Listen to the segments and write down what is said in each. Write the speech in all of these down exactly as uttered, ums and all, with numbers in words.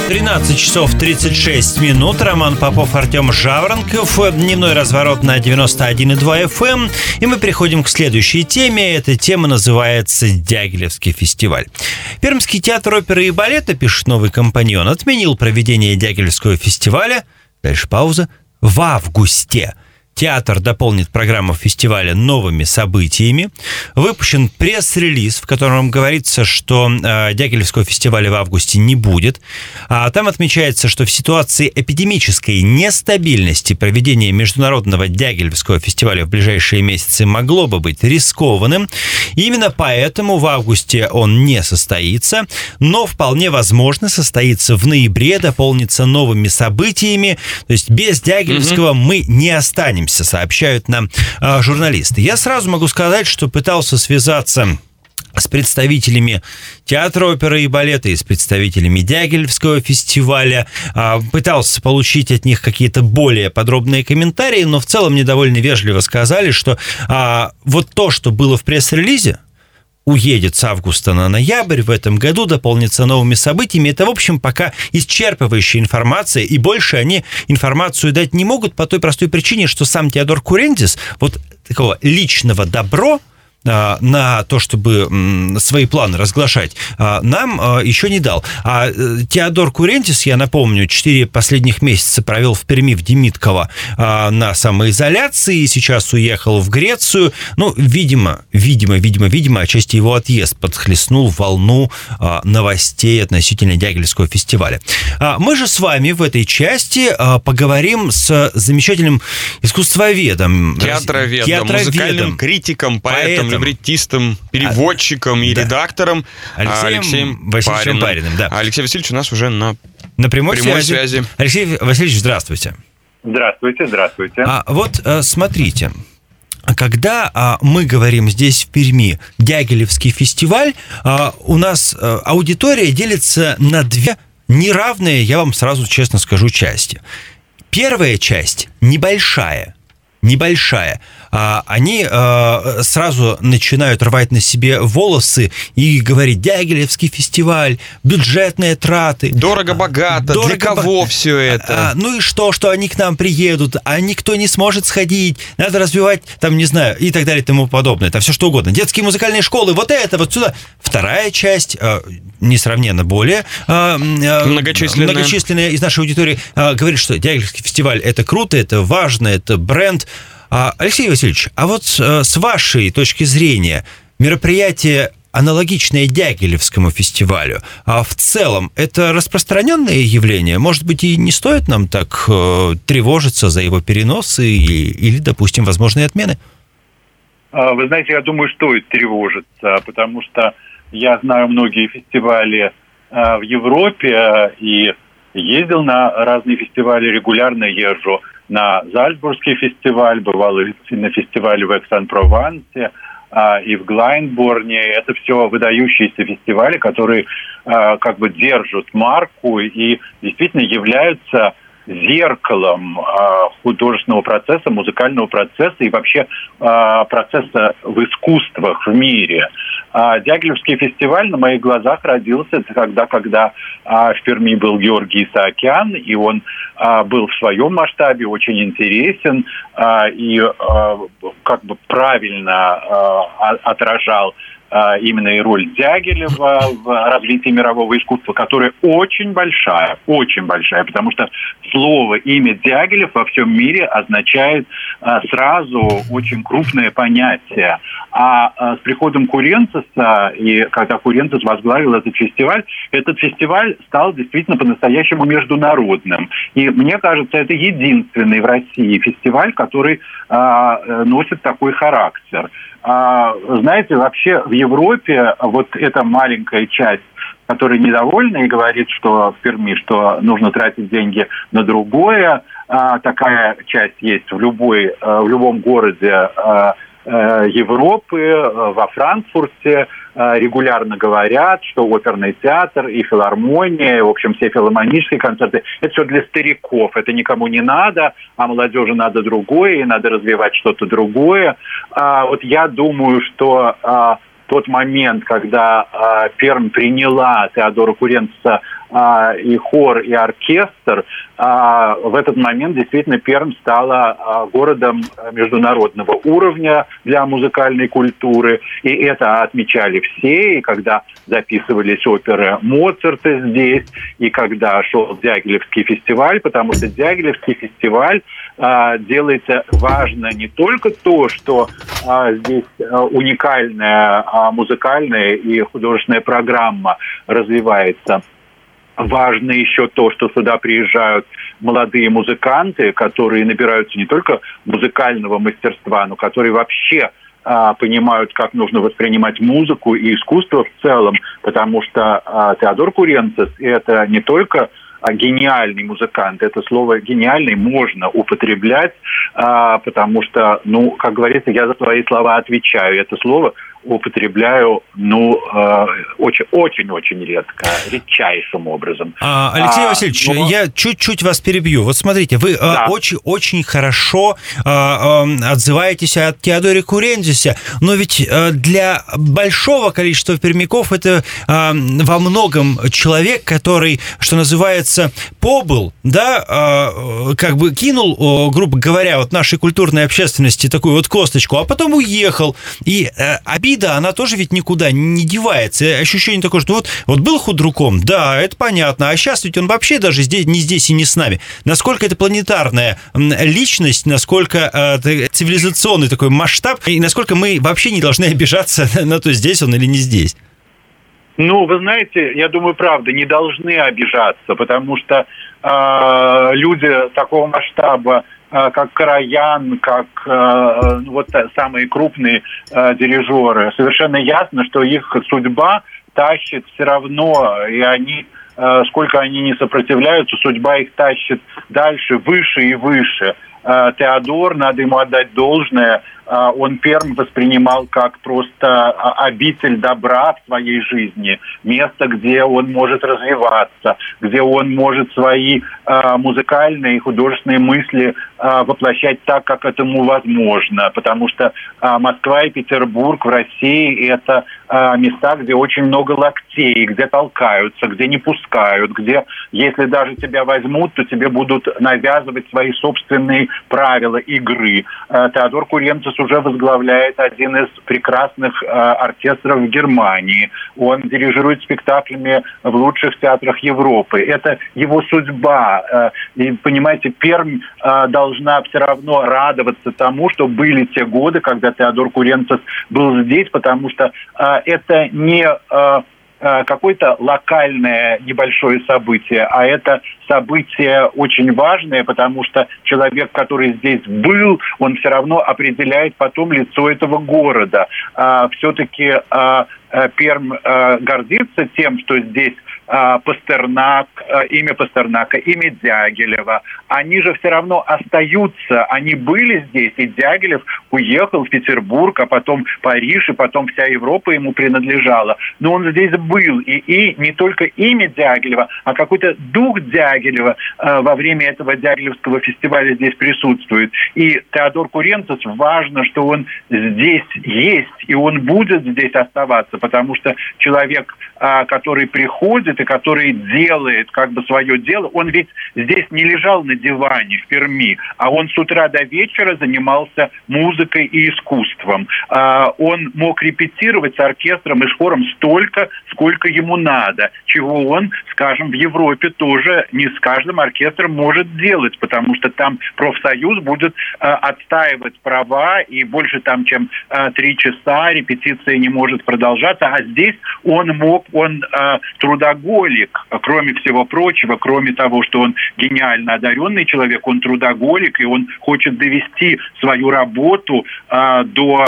тринадцать часов тридцать шесть минут. Роман Попов, Артем Жаворонков. Дневной разворот на девяносто один и два эф эм. И мы переходим к следующей теме. Эта тема называется «Дягилевский фестиваль». Пермский театр оперы и балета, пишет «Новый компаньон», отменил проведение Дягилевского фестиваля, дальше пауза, в августе. Театр дополнит программу фестиваля новыми событиями. Выпущен пресс-релиз, в котором говорится, что э, Дягилевского фестиваля в августе не будет. А там отмечается, что в ситуации эпидемической нестабильности проведение международного Дягилевского фестиваля в ближайшие месяцы могло бы быть рискованным. И именно поэтому в августе он не состоится, но вполне возможно состоится в ноябре, дополнится новыми событиями. То есть без Дягилевского mm-hmm. мы не останемся, сообщают нам э, журналисты. Я сразу могу сказать, что пытался связаться с представителями театра оперы и балета и с представителями Дягилевского фестиваля. Э, пытался получить от них какие-то более подробные комментарии, но в целом мне довольно вежливо сказали, что э, вот то, что было в пресс-релизе, уедет с августа на ноябрь в этом году, дополнится новыми событиями. Это, в общем, пока исчерпывающая информация, и больше они информацию дать не могут по той простой причине, что сам Теодор Курентис вот такого личного добро на то, чтобы свои планы разглашать, нам еще не дал. А Теодор Курентис, я напомню, четыре последних месяца провел в Перми, в Демидково на самоизоляции, и сейчас уехал в Грецию. Ну, видимо, видимо, видимо, видимо, отчасти его отъезд подхлестнул волну новостей относительно Дягилевского фестиваля. Мы же с вами в этой части поговорим с замечательным искусствоведом, театроведом, театроведом музыкальным критиком, поэтом, либретистом, переводчиком а, и да. редактором Алексеем, Алексеем Васильевичем Бариным. Бариным. Да. Алексей Васильевич у нас уже на, на прямой, прямой связи. связи. Алексей Васильевич, здравствуйте. Здравствуйте, здравствуйте. А вот смотрите, когда а, мы говорим здесь в Перми Дягилевский фестиваль, а, у нас а, аудитория делится на две неравные, я вам сразу честно скажу, части. Первая часть небольшая, небольшая. Они сразу начинают рвать на себе волосы и говорить: Дягилевский фестиваль, бюджетные траты. Дорого-богато, Дорого для кого бо... все это? Ну и что, что они к нам приедут, а никто не сможет сходить, надо развивать, там, не знаю, и так далее и тому подобное. Это все что угодно. Детские музыкальные школы, вот это, вот сюда. Вторая часть, несравненно более многочисленная, многочисленная из нашей аудитории, говорит, что Дягилевский фестиваль — это круто, это важно, это бренд. Алексей Васильевич, а вот с вашей точки зрения, мероприятие, аналогичное Дягилевскому фестивалю, а в целом это распространенное явление? Может быть, и не стоит нам так тревожиться за его переносы или, или допустим, возможные отмены? Вы знаете, я думаю, стоит тревожиться, потому что я знаю многие фестивали в Европе и ездил на разные фестивали, регулярно езжу на Зальцбургский фестиваль, бывал и на фестивале в Экс-Ан-Провансе, а, и в Глайнборне. Это все выдающиеся фестивали, которые а, как бы держат марку и действительно являются зеркалом а, художественного процесса, музыкального процесса и вообще а, процесса в искусствах в мире. А, Дягилевский фестиваль на моих глазах родился тогда, когда а, в Перми был Георгий Исаакян, и он а, был в своем масштабе очень интересен а, и а, как бы правильно а, отражал именно и роль Дягилева в развитии мирового искусства, которая очень большая, очень большая, потому что слово, имя Дягилев во всем мире означает а, сразу очень крупное понятие. А, а с приходом Курентиса, и когда Курентис возглавил этот фестиваль, этот фестиваль стал действительно по-настоящему международным. И мне кажется, это единственный в России фестиваль, который а, носит такой характер. А, знаете, вообще в Европе вот эта маленькая часть, которая недовольна и говорит, что в Перми, что нужно тратить деньги на другое, а, такая часть есть в любой, в любом городе а, Европы, во Франкфурте регулярно говорят, что оперный театр и филармония, в общем, все филармонические концерты, это все для стариков, это никому не надо, а молодежи надо другое, и надо развивать что-то другое. Вот я думаю, что тот момент, когда э, Пермь приняла Теодора Курентеса э, и хор, и оркестр, э, в этот момент действительно Пермь стала э, городом международного уровня для музыкальной культуры. И это отмечали все, и когда записывались оперы Моцарта здесь, и когда шел Дягилевский фестиваль, потому что Дягилевский фестиваль э, делается важно не только то, что э, здесь э, уникальная э, музыкальная и художественная программа развивается. Важно еще то, что сюда приезжают молодые музыканты, которые набираются не только музыкального мастерства, но которые вообще а, понимают, как нужно воспринимать музыку и искусство в целом, потому что а, Теодор Курентес – это не только а, гениальный музыкант, это слово «гениальный» можно употреблять, а, потому что, ну, как говорится, я за свои слова отвечаю. Это слово употребляю, ну, очень-очень редко, редчайшим образом. А, Алексей а, Васильевич, но... я чуть-чуть вас перебью. Вот смотрите, вы да. очень-очень хорошо а, а, отзываетесь о Теодоре Курентесе, но ведь а, для большого количества пермяков это а, во многом человек, который, что называется, побыл, да, а, как бы кинул, грубо говоря, вот нашей культурной общественности такую вот косточку, а потом уехал. И а, обида, она тоже ведь никуда не девается. Ощущение такое, что вот, вот был худруком, да, это понятно, а сейчас ведь он вообще даже здесь, не здесь и не с нами. Насколько это планетарная личность, насколько э, цивилизационный такой масштаб, и насколько мы вообще не должны обижаться на то, здесь он или не здесь. Ну, вы знаете, я думаю, правда, не должны обижаться, потому что э, люди такого масштаба, как Караян, как э, вот самые крупные э, дирижеры, совершенно ясно, что их судьба тащит все равно, и они, э, сколько они не сопротивляются, судьба их тащит дальше, выше и выше. Э, Теодор, надо ему отдать должное, э, он Пермь воспринимал как просто обитель добра в своей жизни, место, где он может развиваться, где он может свои э, музыкальные и художественные мысли воплощать так, как этому возможно, потому что а, Москва и Петербург в России – это а, места, где очень много локтей, где толкаются, где не пускают, где, если даже тебя возьмут, то тебе будут навязывать свои собственные правила игры. А, Теодор Курентес уже возглавляет один из прекрасных а, оркестров в Германии. Он дирижирует спектаклями в лучших театрах Европы. Это его судьба. А, и, понимаете, Пермь а, должна должна все равно радоваться тому, что были те годы, когда Теодор Курентес был здесь, потому что э, это не э, какое-то локальное небольшое событие, а это событие очень важное, потому что человек, который здесь был, он все равно определяет потом лицо этого города. Э, все-таки э, Пермь э, гордится тем, что здесь Пастернак, имя Пастернака, имя Дягилева. Они же все равно остаются. Они были здесь, и Дягилев уехал в Петербург, а потом Париж, и потом вся Европа ему принадлежала. Но он здесь был. И, и не только имя Дягилева, а какой-то дух Дягилева э, во время этого Дягилевского фестиваля здесь присутствует. И Теодор Курентес, важно, что он здесь есть, и он будет здесь оставаться, потому что человек, э, который приходит, и который делает как бы свое дело, он ведь здесь не лежал на диване в Перми, а он с утра до вечера занимался музыкой и искусством. Он мог репетировать с оркестром и с хором столько, сколько ему надо, чего он, скажем, в Европе тоже не с каждым оркестром может делать, потому что там профсоюз будет отстаивать права, и больше там, чем три часа репетиция не может продолжаться, а здесь он мог, он трудоголик, кроме всего прочего, кроме того, что он гениально одаренный человек, он трудоголик, и он хочет довести свою работу э, до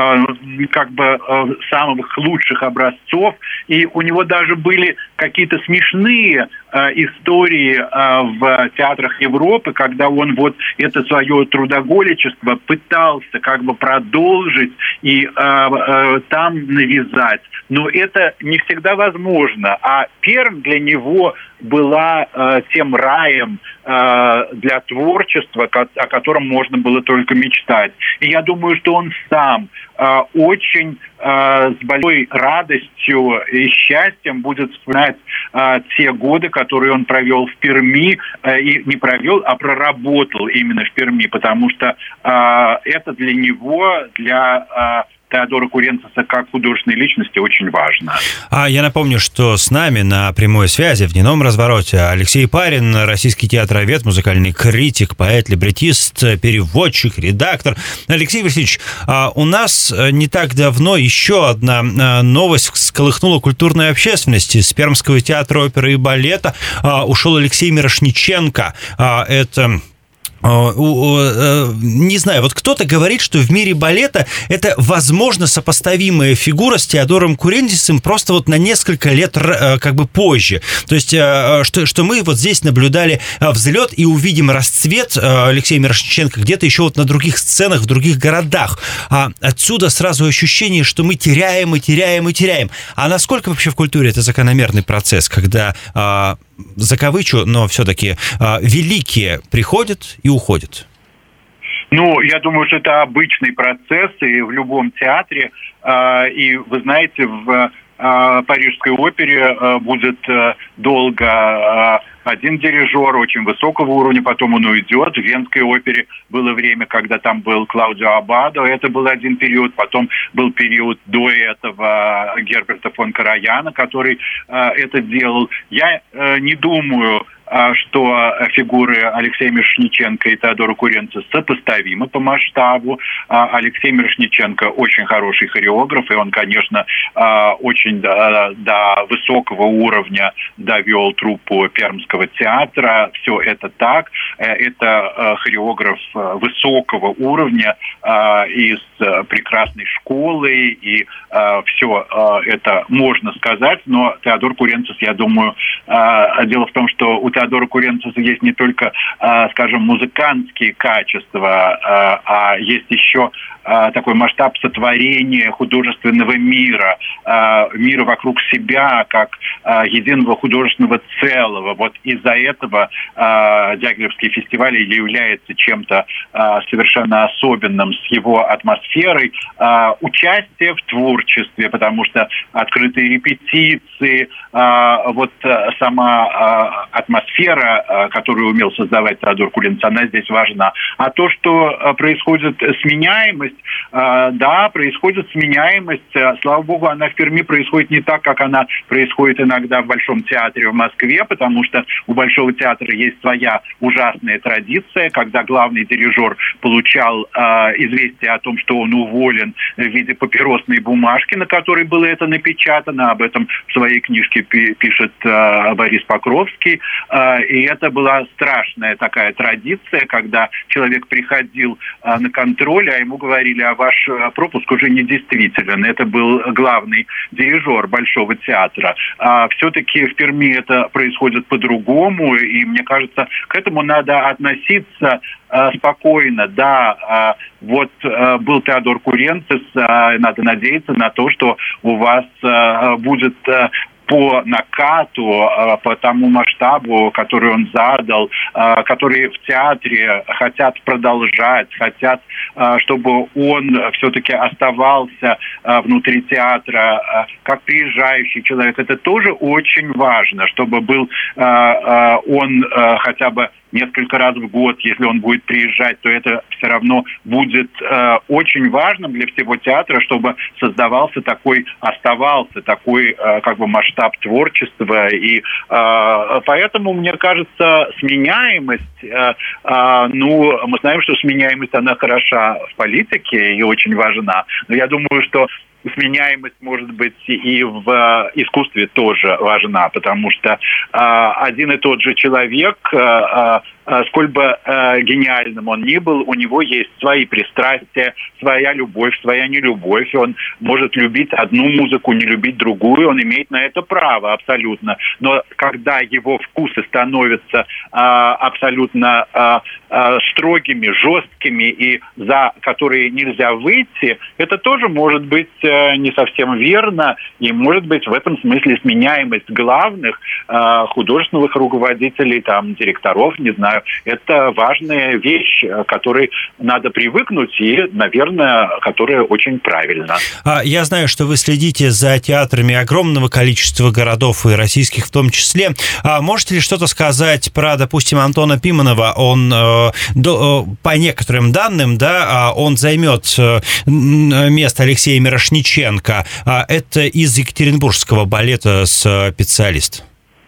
э, как бы э, самых лучших образцов. И у него даже были какие-то смешные э, истории э, в театрах Европы, когда он вот это свое трудоголичество пытался как бы продолжить и э, э, там навязать. Но это не всегда тогда возможно. А Пермь для него была э, тем раем э, для творчества, о котором можно было только мечтать. И я думаю, что он сам э, очень э, с большой радостью и счастьем будет вспоминать э, те годы, которые он провел в Перми, э, и не провел, а проработал именно в Перми, потому что э, это для него, для... Э, Теодора Куренциса как художественной личности очень важно. А я напомню, что с нами на прямой связи в дневном развороте Алексей Парин, российский театровед, музыкальный критик, поэт, либретист, переводчик, редактор. Алексей Васильевич, у нас не так давно еще одна новость всколыхнула культурную общественность. Из Пермского театра оперы и балета ушел Алексей Мирошниченко. Это... Не знаю, вот кто-то говорит, что в мире балета это, возможно, сопоставимая фигура с Теодором Курентисом, просто вот на несколько лет как бы позже. То есть, что, что мы вот здесь наблюдали взлет и увидим расцвет Алексея Мирошниченко где-то еще вот на других сценах, в других городах. А отсюда сразу ощущение, что мы теряем и теряем и теряем. А насколько вообще в культуре это закономерный процесс, когда... закавычу, но все-таки э, великие приходят и уходят? Ну, я думаю, что это обычный процесс и в любом театре. Э, и вы знаете, в э, Парижской опере э, будет э, долго э, один дирижер очень высокого уровня, потом он уйдет. В Венской опере было время, когда там был Клаудио Аббадо, это был один период. Потом был период до этого Герберта фон Караяна, который э, это делал. Я э, не думаю, что фигуры Алексея Мирошниченко и Теодора Курентиса сопоставимы по масштабу. Алексей Мирошниченко очень хороший хореограф, и он, конечно, очень до, до высокого уровня довел труппу Пермского театра. Все это так. Это хореограф высокого уровня из прекрасной школы, и все это можно сказать, но Теодор Курентис, я думаю, дело в том, что у Теодора Курентиса есть не только, скажем, музыкантские качества, а есть еще такой масштаб сотворения художественного мира, мира вокруг себя, как единого художественного целого. Вот из-за этого Дягилевский фестиваль является чем-то совершенно особенным с его атмосферой. Участие в творчестве, потому что открытые репетиции, вот сама атмосфера, которую умел создавать Теодор Курентис, она здесь важна. А то, что происходит сменяемость, да, происходит сменяемость. Слава богу, она в Перми происходит не так, как она происходит иногда в Большом театре в Москве, потому что у Большого театра есть своя ужасная традиция, когда главный дирижер получал э, известие о том, что он уволен в виде папиросной бумажки, на которой было это напечатано. Об этом в своей книжке пи- пишет э, Борис Покровский. Э, и это была страшная такая традиция, когда человек приходил э, на контроль, а ему говорили: а ваш пропуск уже недействителен. Это был главный дирижер Большого театра. А все-таки в Перми это происходит по-другому, и мне кажется, к этому надо относиться а, спокойно. Да, а, вот а, был Теодор Курентис, а, надо надеяться на то, что у вас а, будет... А, по накату, по тому масштабу, который он задал, которые в театре хотят продолжать, хотят, чтобы он все-таки оставался внутри театра как приезжающий человек. Это тоже очень важно, чтобы был он хотя бы несколько раз в год, если он будет приезжать, то это все равно будет э, очень важным для всего театра, чтобы создавался такой, оставался такой э, как бы масштаб творчества. И э, поэтому, мне кажется, сменяемость, э, э, ну, мы знаем, что сменяемость, она хороша в политике и очень важна, но я думаю, что сменяемость, может быть, и в э, искусстве тоже важна, потому что э, один и тот же человек, э, э, сколь бы э, гениальным он ни был, у него есть свои пристрастия, своя любовь, своя нелюбовь. Он может любить одну музыку, не любить другую, он имеет на это право абсолютно. Но когда его вкусы становятся э, абсолютно э, э, строгими, жесткими, и за которые нельзя выйти, это тоже может быть не совсем верно, и, может быть, в этом смысле сменяемость главных художественных руководителей, там, директоров, не знаю, это важная вещь, к которой надо привыкнуть и, наверное, которая очень правильна. Я знаю, что вы следите за театрами огромного количества городов, и российских в том числе. Можете ли что-то сказать про, допустим, Антона Пиманова? Он, по некоторым данным, да, он займет место Алексея Мирошниченко. Это из Екатеринбургского балета специалист.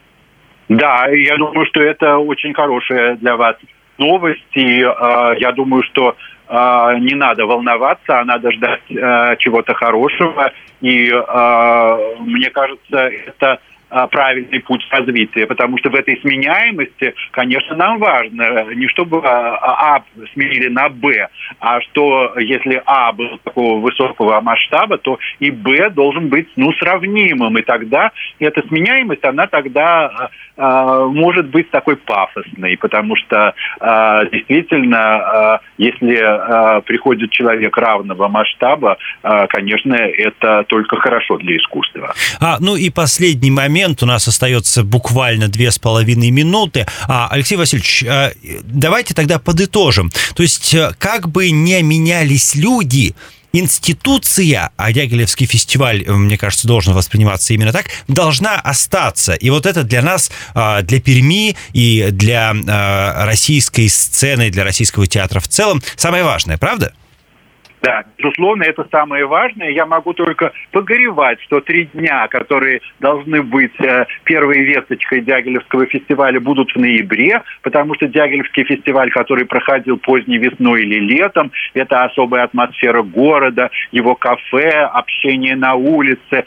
Да, я думаю, что это очень хорошая для вас новость, и э, я думаю, что э, не надо волноваться, а надо ждать э, чего-то хорошего, и э, мне кажется, это правильный путь развития, потому что в этой сменяемости, конечно, нам важно не чтобы А сменили на Б, а что если А был такого высокого масштаба, то и Б должен быть, ну, сравнимым, и тогда эта сменяемость, она тогда э, может быть такой пафосной, потому что э, действительно, э, если э, приходит человек равного масштаба, э, конечно, это только хорошо для искусства. А, ну и последний момент. У нас остается буквально две с половиной минуты. А, Алексей Васильевич, давайте тогда подытожим. То есть, как бы не менялись люди, институция, а Дягилевский фестиваль, мне кажется, должен восприниматься именно так, должна остаться. И вот это для нас, для Перми и для российской сцены, для российского театра в целом самое важное, правда? Да, безусловно, это самое важное. Я могу только погоревать, что три дня, которые должны быть первой весточкой Дягилевского фестиваля, будут в ноябре, потому что Дягилевский фестиваль, который проходил поздней весной или летом, это особая атмосфера города, его кафе, общение на улице,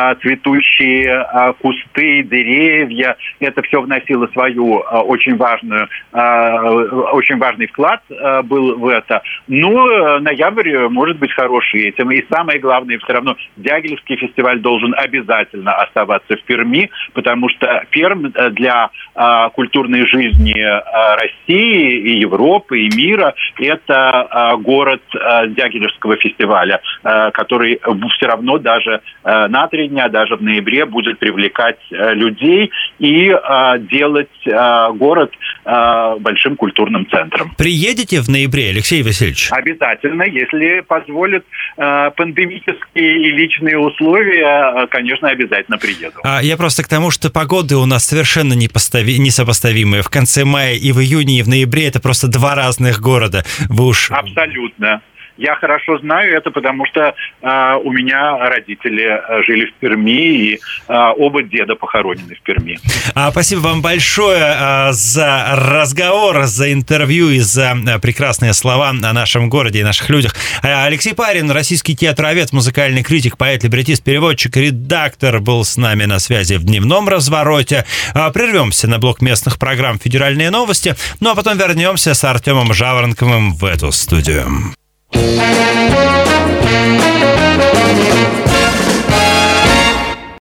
цветущие кусты, деревья. Это все вносило свою очень важную, очень важный вклад был в это. Но ноябрь может быть хороший этим. И самое главное, все равно Дягилевский фестиваль должен обязательно оставаться в Перми, потому что Пермь для а, культурной жизни а, России и Европы, и мира – это а, город а, Дягилевского фестиваля, а, который все равно даже а, на три дня, даже в ноябре будет привлекать а, людей и а, делать а, город а, большим культурным центром. Приедете в ноябре, Алексей Васильевич? Обязательно, если позволят э, пандемические и личные условия, э, конечно, обязательно приеду. А я просто к тому, что погоды у нас совершенно непостави... несопоставимые. В конце мая и в июне, и в ноябре это просто два разных города. Вы уж... Абсолютно. Я хорошо знаю это, потому что э, у меня родители э, жили в Перми, и э, оба деда похоронены в Перми. А, спасибо вам большое э, за разговор, за интервью и за э, прекрасные слова о нашем городе и наших людях. А, Алексей Парин, российский театровед, музыкальный критик, поэт, либретист, переводчик, редактор, был с нами на связи в дневном развороте. А, прервемся на блок местных программ «Федеральные новости», ну а потом вернемся с Артемом Жаворонковым в эту студию. Thank you.